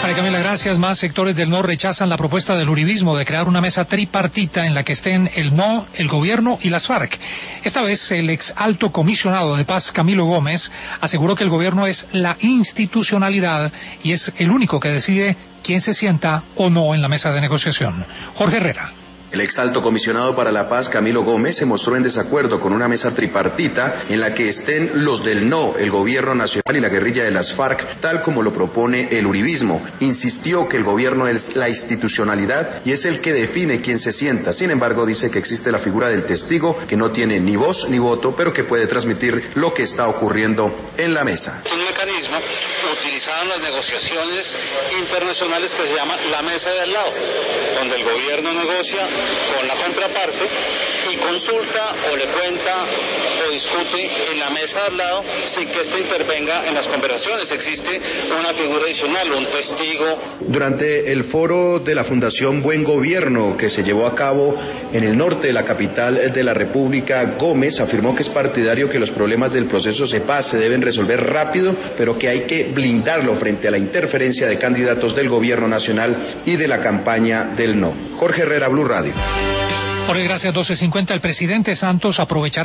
María Camila, gracias. Más sectores del no rechazan la propuesta del uribismo de crear una mesa tripartita en la que estén el no, el gobierno y las FARC. Esta vez el ex alto comisionado de paz, Camilo Gómez, aseguró que el gobierno es la institucionalidad y es el único que decide quién se sienta o no en la mesa de negociación. Jorge Herrera. El ex alto comisionado para la paz, Camilo Gómez, se mostró en desacuerdo con una mesa tripartita en la que estén los del no, el gobierno nacional y la guerrilla de las FARC, tal como lo propone el uribismo. Insistió que el gobierno es la institucionalidad y es el que define quién se sienta. Sin embargo, dice que existe la figura del testigo, que no tiene ni voz ni voto, pero que puede transmitir lo que está ocurriendo en la mesa. Un mecanismo utilizado en las negociaciones internacionales que se llama la mesa de al lado, donde el gobierno negocia con la contraparte y consulta o le cuenta o discute en la mesa de al lado sin que éste intervenga en las conversaciones. Existe una figura adicional, un testigo. Durante el foro de la Fundación Buen Gobierno que se llevó a cabo en el norte de la capital de la República, Gómez afirmó que es partidario que los problemas del proceso de paz se deben resolver rápido, pero que hay que blindarlo frente a la interferencia de candidatos del gobierno nacional y de la campaña del no. Jorge Herrera, Blue Radio. Jorge, gracias. 12:50. El presidente Santos aprovechará